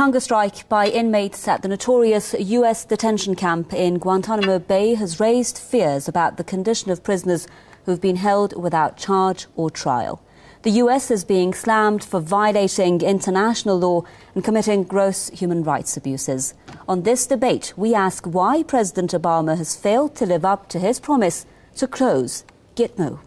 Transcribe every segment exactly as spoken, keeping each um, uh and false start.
hunger strike by inmates at the notorious U S detention camp in Guantanamo Bay has raised fears about the condition of prisoners who have been held without charge or trial. The U S is being slammed for violating international law and committing gross human rights abuses. On this debate, we ask why President Obama has failed to live up to his promise to close Gitmo.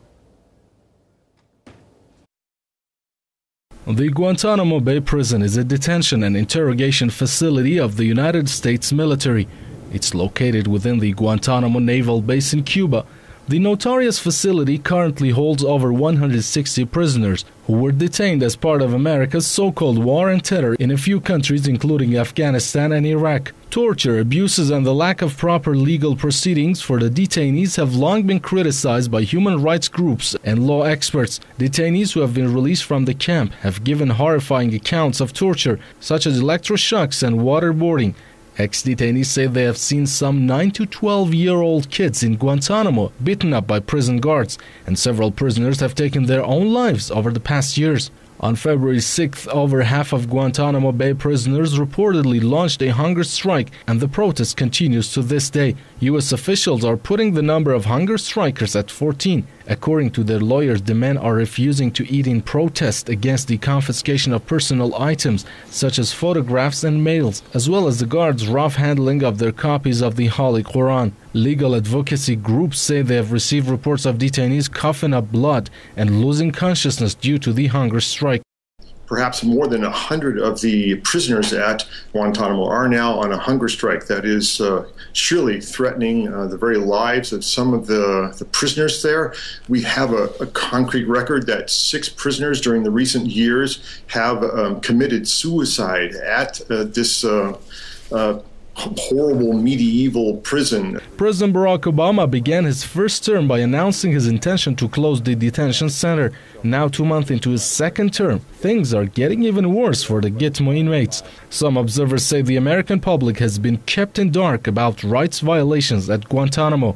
The Guantanamo Bay prison is a detention and interrogation facility of the United States military. It's located within the Guantanamo Naval Base in Cuba. The notorious facility currently holds over one hundred sixty prisoners who were detained as part of America's so-called war on terror in a few countries, including Afghanistan and Iraq. Torture, abuses, and the lack of proper legal proceedings for the detainees have long been criticized by human rights groups and law experts. Detainees who have been released from the camp have given horrifying accounts of torture, such as electroshocks and waterboarding. Ex-detainees say they have seen some nine to twelve-year-old kids in Guantanamo beaten up by prison guards, and several prisoners have taken their own lives over the past years. On February sixth, over half of Guantanamo Bay prisoners reportedly launched a hunger strike, and the protest continues to this day. U S officials are putting the number of hunger strikers at fourteen. According to their lawyers, the men are refusing to eat in protest against the confiscation of personal items, such as photographs and mails, as well as the guards' rough handling of their copies of the Holy Quran. Legal advocacy groups say they have received reports of detainees coughing up blood and losing consciousness due to the hunger strike. Perhaps more than a hundred of the prisoners at Guantanamo are now on a hunger strike that is uh, surely threatening uh, the very lives of some of the, the prisoners there. We have a, a concrete record that six prisoners during the recent years have um, committed suicide at uh, this uh, uh, horrible medieval prison. President Barack Obama began his first term by announcing his intention to close the detention center. Now, two months into his second term, things are getting even worse for the Gitmo inmates. Some observers say the American public has been kept in dark about rights violations at Guantanamo.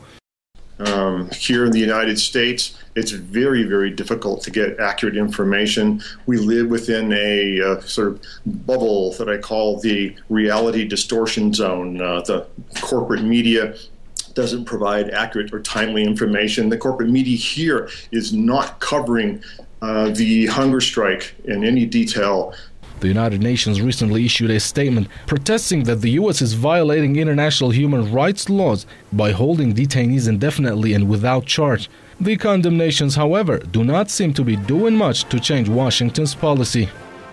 Um, here in the United States, it's very, very difficult to get accurate information. We live within a uh, sort of bubble that I call the reality distortion zone. Uh, the corporate media doesn't provide accurate or timely information. The corporate media here is not covering uh, the hunger strike in any detail. The United Nations recently issued a statement protesting that the U S is violating international human rights laws by holding detainees indefinitely and without charge. The condemnations, however, do not seem to be doing much to change Washington's policy.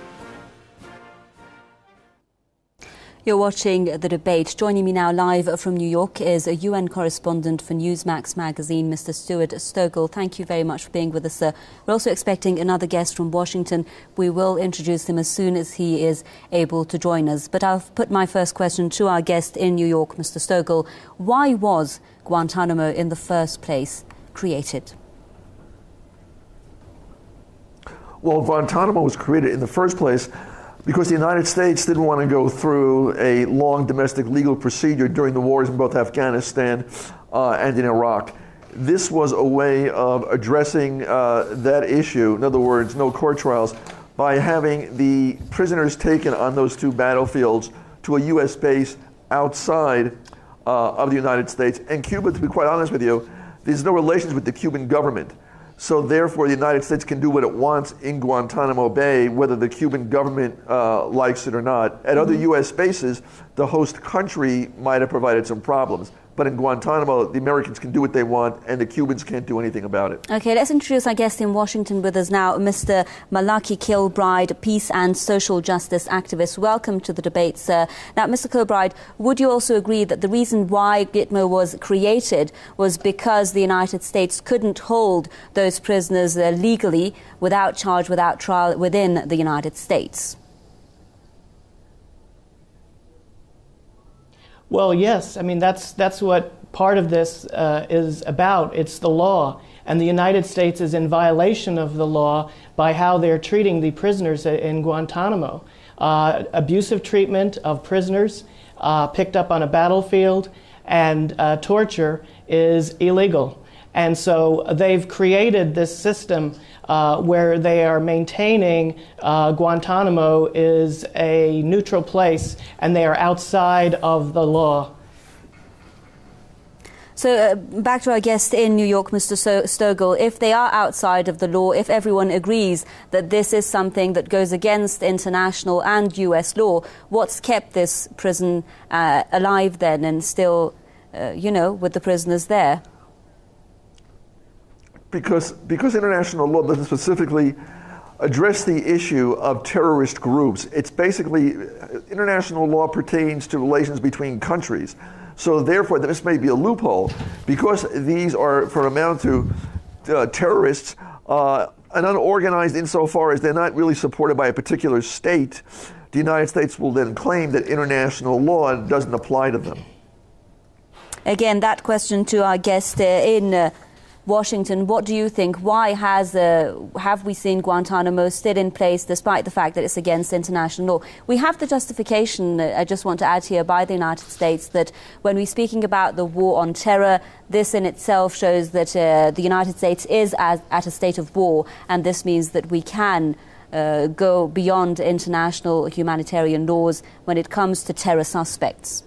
You're watching the debate. Joining me now live from New York is a U N correspondent for Newsmax magazine, Mister Stuart Stogel. Thank you very much for being with us, sir. We're also expecting another guest from Washington. We will introduce him as soon as he is able to join us. But I'll put my first question to our guest in New York, Mister Stogel. Why was Guantanamo in the first place created? Well, Guantanamo was created in the first place because the United States didn't want to go through a long domestic legal procedure during the wars in both Afghanistan uh, and in Iraq. This was a way of addressing uh, that issue, in other words, no court trials, by having the prisoners taken on those two battlefields to a U S base outside uh, of the United States. And Cuba, to be quite honest with you, there's no relations with the Cuban government. So therefore, the United States can do what it wants in Guantanamo Bay, whether the Cuban government uh, likes it or not. At other U S bases, the host country might have provided some problems. But in Guantanamo, the Americans can do what they want, and the Cubans can't do anything about it. Okay, let's introduce our guest in Washington with us now, Mister Malaki Kilbride, peace and social justice activist. Welcome to the debate, sir. Now, Mister Kilbride, would you also agree that the reason why Gitmo was created was because the United States couldn't hold those prisoners uh, legally, without charge, without trial, within the United States? Well, yes. I mean, that's that's what part of this uh, is about. It's the law. And the United States is in violation of the law by how they're treating the prisoners in Guantanamo. Uh, abusive treatment of prisoners uh, picked up on a battlefield, and uh, torture is illegal. And so they've created this system uh, where they are maintaining uh, Guantanamo is a neutral place and they are outside of the law. So uh, back to our guest in New York, Mister Stogel, if they are outside of the law, if everyone agrees that this is something that goes against international and U S law, what's kept this prison uh, alive then and still, uh, you know, with the prisoners there? Because, because international law doesn't specifically address the issue of terrorist groups. It's basically, international law pertains to relations between countries. So therefore, this may be a loophole. Because these are, for amount to uh, terrorists, uh, and unorganized insofar as they're not really supported by a particular state, the United States will then claim that international law doesn't apply to them. Again, that question to our guest uh, in uh, Washington. What do you think? Why has uh, have we seen Guantanamo still in place despite the fact that it's against international law? We have the justification, uh, I just want to add here, by the United States that when we're speaking about the war on terror, this in itself shows that uh, the United States is as, at a state of war, and this means that we can uh, go beyond international humanitarian laws when it comes to terror suspects.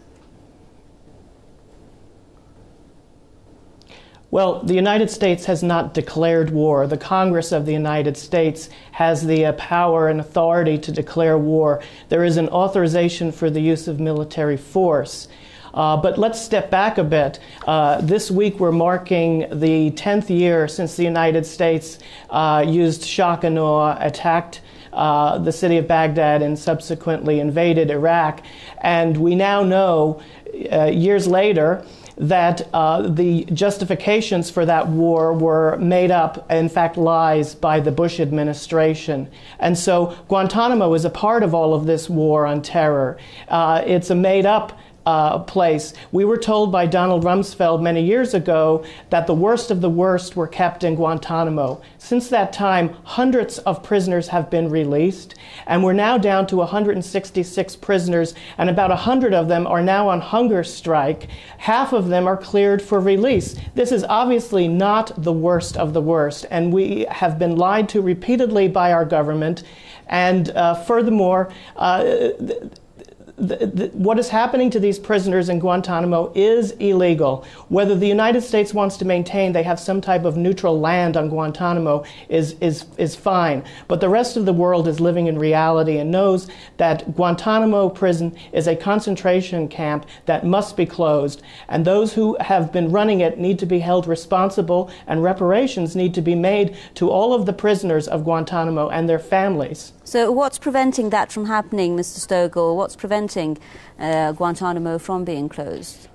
Well, the United States has not declared war. The Congress of the United States has the uh, power and authority to declare war. There is an authorization for the use of military force. Uh, but let's step back a bit. Uh, this week we're marking the tenth year since the United States uh, used shock and awe, attacked uh, the city of Baghdad, and subsequently invaded Iraq. And we now know, uh, years later, that uh, the justifications for that war were made up, in fact, lies by the Bush administration. And so Guantanamo is a part of all of this war on terror. Uh, it's a made-up Uh, place. We were told by Donald Rumsfeld many years ago that the worst of the worst were kept in Guantanamo. Since that time, hundreds of prisoners have been released, and we're now down to one hundred sixty-six prisoners, and about one hundred of them are now on hunger strike. Half of them are cleared for release. This is obviously not the worst of the worst, and we have been lied to repeatedly by our government. And uh, furthermore, uh, th- The, the, what is happening to these prisoners in Guantanamo is illegal. Whether the United States wants to maintain they have some type of neutral land on Guantanamo is, is, is fine. But the rest of the world is living in reality and knows that Guantanamo prison is a concentration camp that must be closed. And those who have been running it need to be held responsible, and reparations need to be made to all of the prisoners of Guantanamo and their families. So what's preventing that from happening, Mister Stogel? What's preventing uh, Guantanamo from being closed?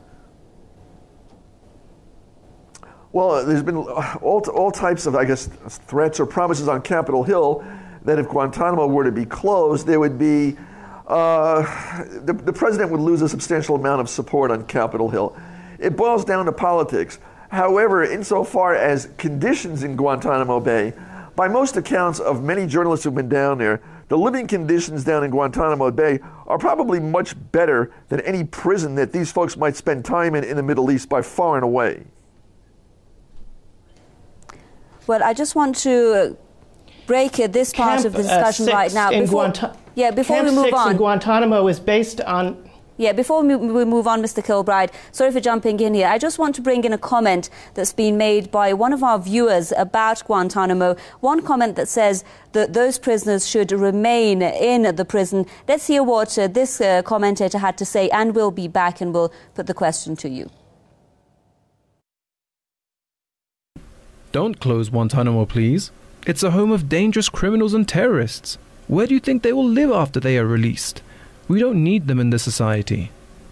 Well, there's been all, all types of, I guess, threats or promises on Capitol Hill that if Guantanamo were to be closed, there would be, uh, the, the president would lose a substantial amount of support on Capitol Hill. It boils down to politics. However, insofar as conditions in Guantanamo Bay, by most accounts of many journalists who've been down there, the living conditions down in Guantanamo Bay are probably much better than any prison that these folks might spend time in in the Middle East by far and away. Well, I just want to break this part Camp, of the discussion uh, right now. In Before, Guanta- yeah, before Camp we move six on. in Guantanamo is based on... Yeah, before we move on, Mister Kilbride, sorry for jumping in here. I just want to bring in a comment that's been made by one of our viewers about Guantanamo. One comment that says that those prisoners should remain in the prison. Let's hear what uh, this uh, commentator had to say, and we'll be back and we'll put the question to you. Don't close Guantanamo, please. It's a home of dangerous criminals and terrorists. Where do you think they will live after they are released? We don't need them in this society.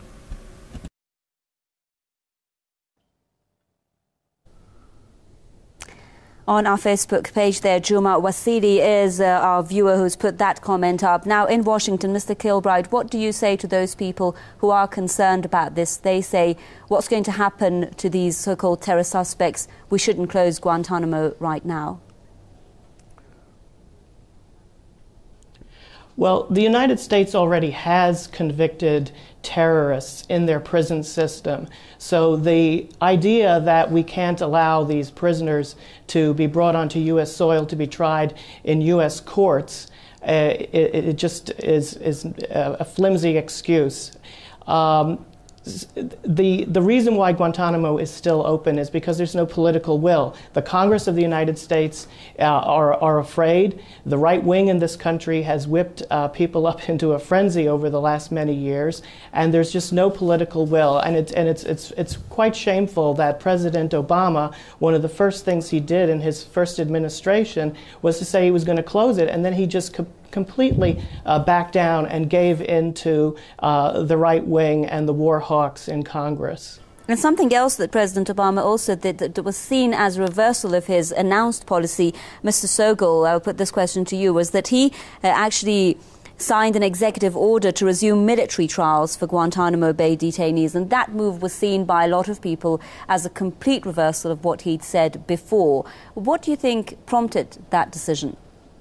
On our Facebook page there, Juma Wasili is uh, our viewer who's put that comment up. Now, in Washington, Mister Kilbride, what do you say to those people who are concerned about this? They say, what's going to happen to these so-called terror suspects? We shouldn't close Guantanamo right now. Well, the United States already has convicted terrorists in their prison system. So the idea that we can't allow these prisoners to be brought onto U S soil to be tried in U S courts, uh, it, it just is, is a flimsy excuse. Um, The, the reason why Guantanamo is still open is because there's no political will. The Congress of the United States uh, are, are afraid. The right wing in this country has whipped uh, people up into a frenzy over the last many years, and there's just no political will. And, it, and it's, it's, it's quite shameful that President Obama, one of the first things he did in his first administration was to say he was going to close it, and then he just co- completely uh, backed down and gave in to uh, the right wing and the war hawks in Congress. And something else that President Obama also did that was seen as a reversal of his announced policy, Mister Sogol, I'll put this question to you, was that he uh, actually signed an executive order to resume military trials for Guantanamo Bay detainees, and that move was seen by a lot of people as a complete reversal of what he'd said before. What do you think prompted that decision?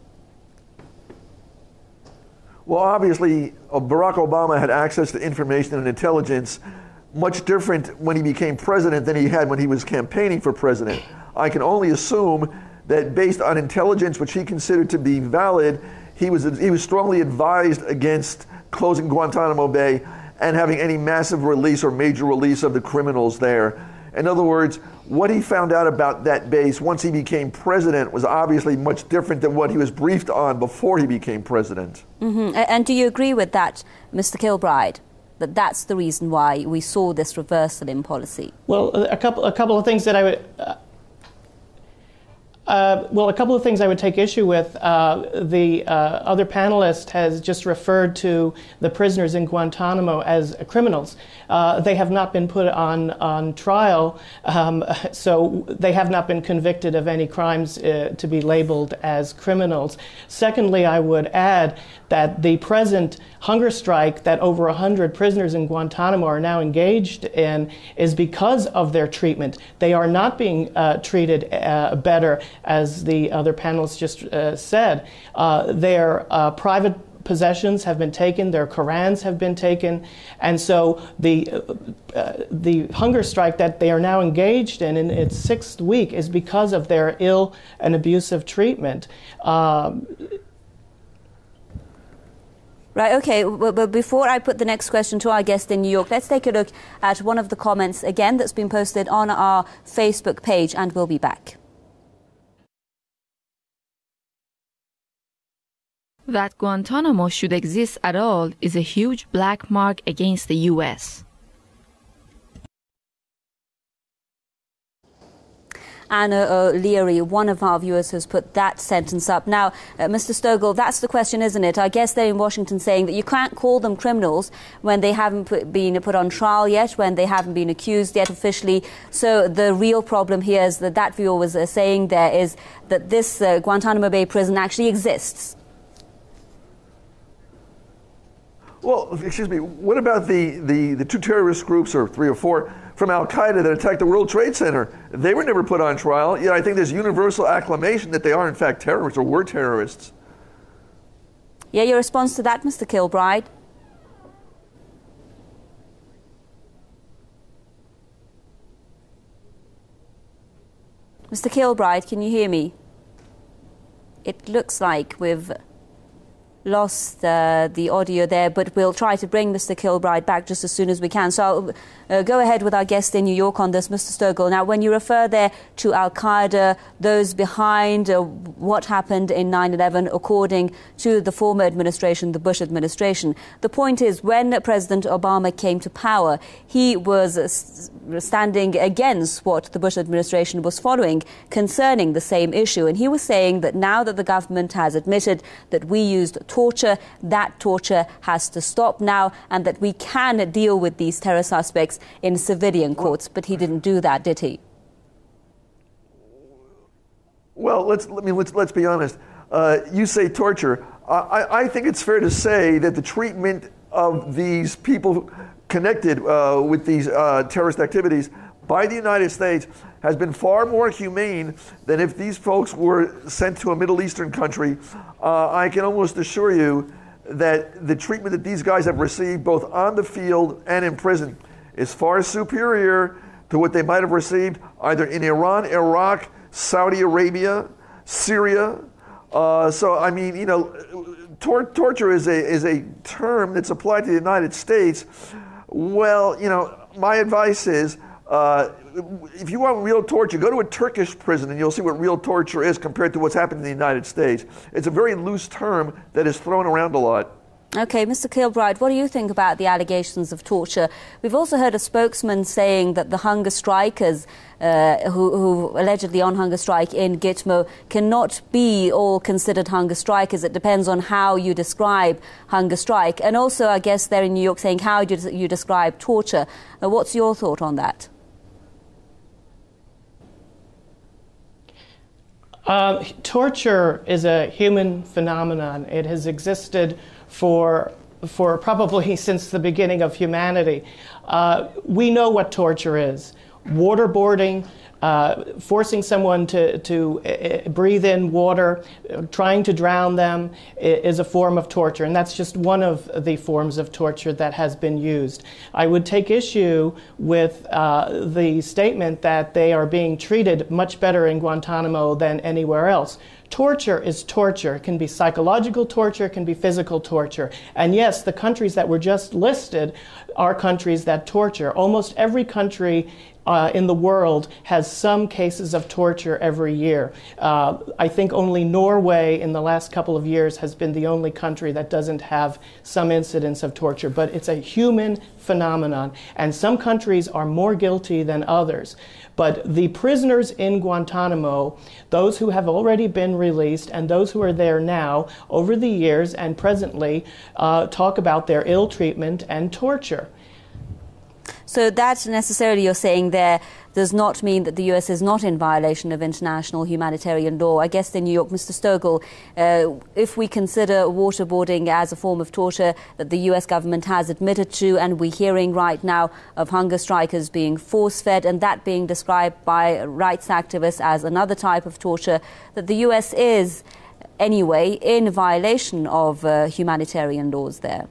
Well, obviously, uh, Barack Obama had access to information and intelligence much different when he became president than he had when he was campaigning for president. I can only assume that based on intelligence which he considered to be valid, he was, he was strongly advised against closing Guantanamo Bay and having any massive release or major release of the criminals there. In other words, what he found out about that base once he became president was obviously much different than what he was briefed on before he became president. Mm-hmm. And do you agree with that, Mister Kilbride, that that's the reason why we saw this reversal in policy? Well, a couple, a couple of things that I would... Uh, Uh, well, a couple of things I would take issue with. Uh, the uh, other panelist has just referred to the prisoners in Guantanamo as criminals. Uh, they have not been put on, on trial, um, so they have not been convicted of any crimes uh, to be labeled as criminals. Secondly, I would add that the present hunger strike that over one hundred prisoners in Guantanamo are now engaged in is because of their treatment. They are not being uh, treated uh, better, as the other panelists just uh, said. Uh, their uh, private possessions have been taken, their Korans have been taken, and so the uh, uh, the hunger strike that they are now engaged in in its sixth week is because of their ill and abusive treatment. Um, Right, okay, but before I put the next question to our guest in New York, let's take a look at one of the comments again that's been posted on our Facebook page, and we'll be back. That Guantanamo should exist at all is a huge black mark against the U S Anna O'Leary, one of our viewers, has put that sentence up. Now, uh, Mister Stogol, that's the question, isn't it? I guess they're in Washington saying that you can't call them criminals when they haven't put, been put on trial yet, when they haven't been accused yet officially. So the real problem here is that that viewer was uh, saying there is that this uh, Guantanamo Bay prison actually exists. Well, excuse me, what about the, the, the two terrorist groups, or three or four, from Al-Qaeda that attacked the World Trade Center? They were never put on trial, yet I think there's universal acclamation that they are in fact terrorists, or were terrorists. Yeah, your response to that, Mister Kilbride? Mister Kilbride, can you hear me? It looks like we've lost uh, the audio there, but we'll try to bring Mister Kilbride back just as soon as we can. So I'll uh, go ahead with our guest in New York on this, Mister Stogol. Now, when you refer there to Al-Qaeda, those behind uh, what happened in nine eleven, according to the former administration, the Bush administration, the point is when President Obama came to power, he was uh, standing against what the Bush administration was following concerning the same issue. And he was saying that now that the government has admitted that we used torture, that torture has to stop now, and that we can deal with these terror suspects in civilian courts. But he didn't do that, did he? Well, let's let me let's let's be honest. Uh, you say torture. I, I think it's fair to say that the treatment of these people connected uh, with these uh, terrorist activities by the United States has been far more humane than if these folks were sent to a Middle Eastern country. Uh, I can almost assure you that the treatment that these guys have received both on the field and in prison is far superior to what they might have received either in Iran, Iraq, Saudi Arabia, Syria. Uh, so, I mean, you know, tor- torture is a is a term that's applied to the United States. Well, you know, my advice is, uh, if you want real torture, go to a Turkish prison and you'll see what real torture is compared to what's happened in the United States. It's a very loose term that is thrown around a lot. Okay, Mister Kilbride, what do you think about the allegations of torture? We've also heard a spokesman saying that the hunger strikers uh, who, who allegedly on hunger strike in Gitmo cannot be all considered hunger strikers. It depends on how you describe hunger strike. And also, I guess, they're in New York saying how do you describe torture. Uh, what's your thought on that? Uh, torture is a human phenomenon. It has existed for for probably since the beginning of humanity. Uh, we know what torture is. Waterboarding, uh, forcing someone to, to uh, breathe in water, uh, trying to drown them is a form of torture. And that's just one of the forms of torture that has been used. I would take issue with uh, the statement that they are being treated much better in Guantanamo than anywhere else. Torture is torture. It can be psychological torture, it can be physical torture. And yes, the countries that were just listed are countries that torture. Almost every country uh, in the world has some cases of torture every year. Uh, I think only Norway in the last couple of years has been the only country that doesn't have some incidents of torture. But it's a human phenomenon, and some countries are more guilty than others. But the prisoners in Guantanamo, those who have already been released and those who are there now, over the years and presently, uh, talk about their ill treatment and torture. So that necessarily, you're saying there, does not mean that the U S is not in violation of international humanitarian law. I guess in New York, Mister Stogel, uh, if we consider waterboarding as a form of torture that the U S government has admitted to, and we're hearing right now of hunger strikers being force-fed and that being described by rights activists as another type of torture, that the U S is anyway in violation of uh, humanitarian laws there.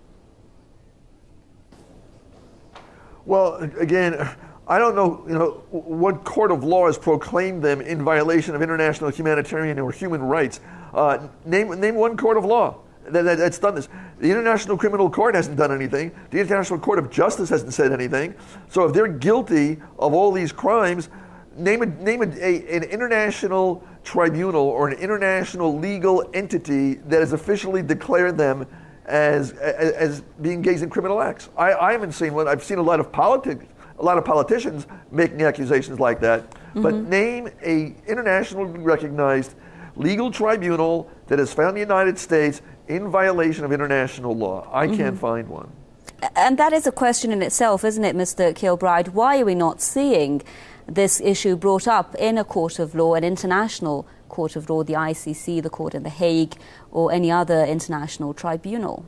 Well, again, I don't know, you know, what court of law has proclaimed them in violation of international humanitarian or human rights. Uh, name name one court of law that, that, that's done this. The International Criminal Court hasn't done anything. The International Court of Justice hasn't said anything. So if they're guilty of all these crimes, name a, name a, a, an international tribunal or an international legal entity that has officially declared them As, as as being engaged in criminal acts. I, I haven't seen one. I've seen a lot of politics, a lot of politicians making accusations like that. Mm-hmm. But name a internationally recognized legal tribunal that has found the United States in violation of international law. I mm-hmm. can't find one. And that is a question in itself, isn't it, Mister Kilbride? Why are we not seeing this issue brought up in a court of law, an international court of law, the I C C, the court in The Hague, or any other international tribunal?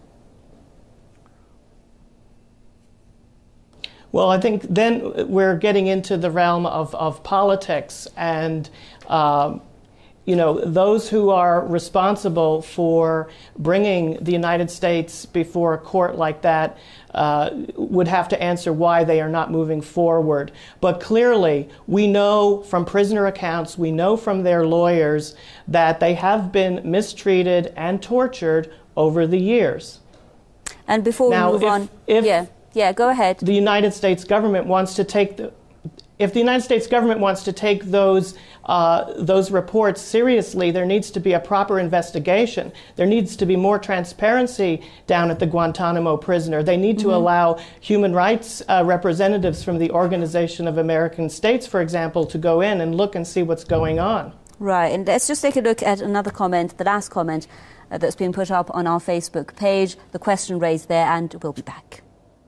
Well, I think then we're getting into the realm of, of politics, and um, you know, those who are responsible for bringing the United States before a court like that uh, would have to answer why they are not moving forward. But clearly, we know from prisoner accounts, we know from their lawyers that they have been mistreated and tortured over the years. And before now, we move if, on, if yeah, yeah, go ahead. The United States government wants to take the If the United States government wants to take those uh, those reports seriously, there needs to be a proper investigation. There needs to be more transparency down at the Guantanamo prisoner. They need to mm-hmm. allow human rights uh, representatives from the Organization of American States, for example, to go in and look and see what's going on. Right, and let's just take a look at another comment, the last comment uh, that's been put up on our Facebook page, the question raised there, and we'll be back.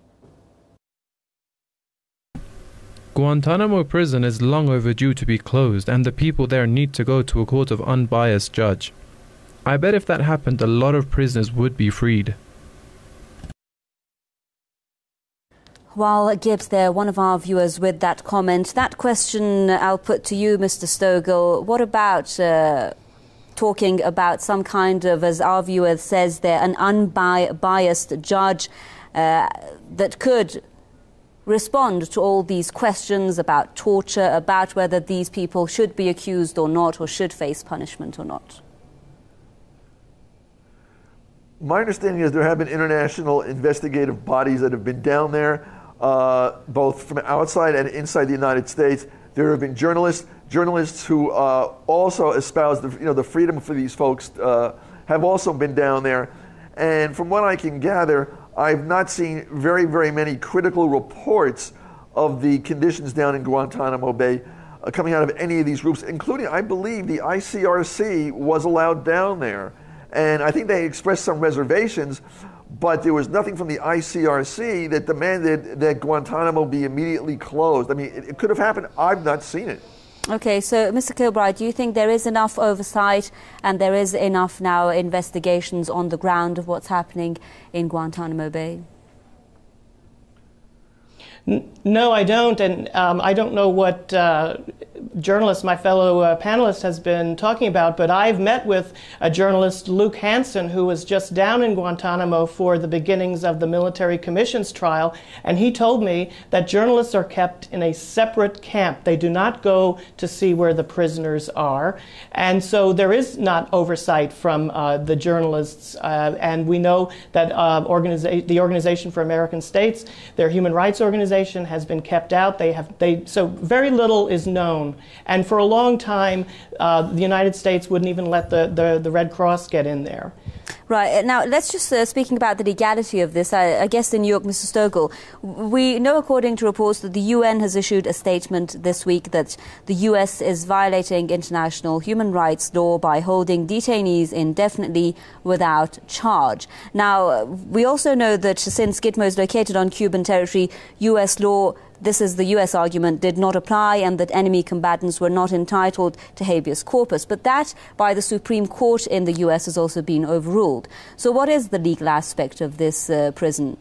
Guantanamo prison is long overdue to be closed, and the people there need to go to a court of unbiased judge. I bet if that happened, a lot of prisoners would be freed. While Gibbs there, one of our viewers with that comment, that question I'll put to you, Mister Stogel. What about uh, talking about some kind of, as our viewer says there, an unbiased judge uh, that could respond to all these questions about torture, about whether these people should be accused or not, or should face punishment or not? My understanding is there have been international investigative bodies that have been down there, uh, both from outside and inside the United States. There have been journalists, journalists who uh, also espouse the, you know, the freedom for these folks, uh, have also been down there. And from what I can gather, I've not seen very, very many critical reports of the conditions down in Guantanamo Bay uh, coming out of any of these groups, including, I believe, the I C R C was allowed down there. And I think they expressed some reservations, but there was nothing from the I C R C that demanded that Guantanamo be immediately closed. I mean, it, it could have happened. I've not seen it. Okay, so Mister Kilbride, do you think there is enough oversight and there is enough now investigations on the ground of what's happening in Guantanamo Bay? No, I don't, and um, I don't know what uh, journalist, my fellow uh, panelist, has been talking about, but I've met with a journalist, Luke Hansen, who was just down in Guantanamo for the beginnings of the military commissions trial, and he told me that journalists are kept in a separate camp. They do not go to see where the prisoners are, and so there is not oversight from uh, the journalists, uh, and we know that uh, organiza- the Organization for American States, their human rights organization, has been kept out. They have they so very little is known, and for a long time, uh, the United States wouldn't even let the, the the Red Cross get in there. Right. Now, let's just, uh, speaking about the legality of this, I, I guess in New York, Mister Stogel, we know, according to reports, that the U N has issued a statement this week that the U S is violating international human rights law by holding detainees indefinitely without charge. Now, we also know that since Gitmo is located on Cuban territory, U S law, this is the U S argument, did not apply, and that enemy combatants were not entitled to habeas corpus. But that, by the Supreme Court in the U S, has also been overruled. So what is the legal aspect of this uh, prison?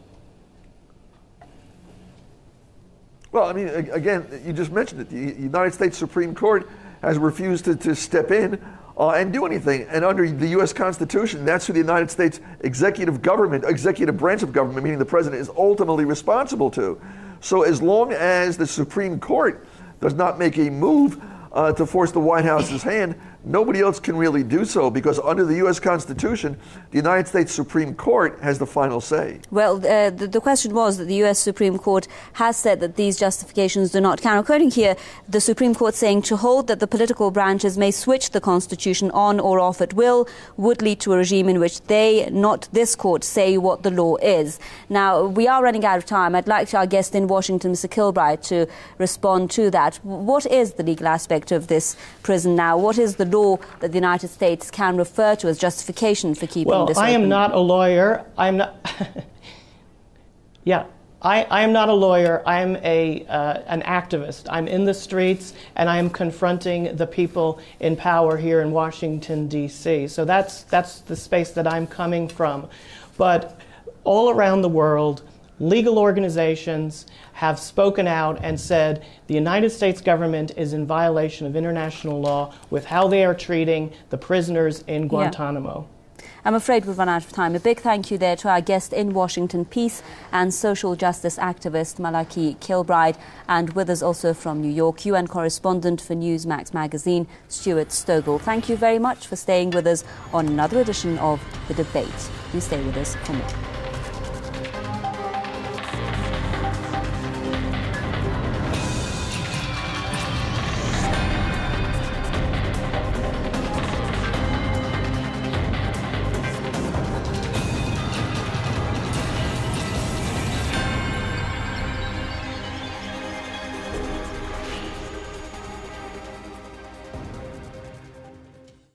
Well, I mean, again, you just mentioned it. The United States Supreme Court has refused to, to step in uh, and do anything. And under the U S Constitution, that's who the United States executive government, executive branch of government, meaning the president, is ultimately responsible to. So as long as the Supreme Court does not make a move uh, to force the White House's hand, nobody else can really do so, because under the U S Constitution, the United States Supreme Court has the final say. Well, uh, the, the question was that the U S Supreme Court has said that these justifications do not count. Quoting here, the Supreme Court saying to hold that the political branches may switch the Constitution on or off at will would lead to a regime in which they, not this court, say what the law is. Now, we are running out of time. I'd like our guest in Washington, Mister Kilbride, to respond to that. What is the legal aspect of this prison now? What is the law that the United States can refer to as justification for keeping well, this I open? am not a lawyer. I'm not. yeah, I, I am not a lawyer. I'm a uh, an activist. I'm in the streets and I am confronting the people in power here in Washington, D C So that's that's the space that I'm coming from. But all around the world, legal organizations have spoken out and said the United States government is in violation of international law with how they are treating the prisoners in Guantanamo. Yeah. I'm afraid we've run out of time. A big thank you there to our guest in Washington, peace and social justice activist Malaki Kilbride, and with us also from New York, U N correspondent for Newsmax magazine, Stuart Stogel. Thank you very much for staying with us on another edition of The Debate. You stay with us for more.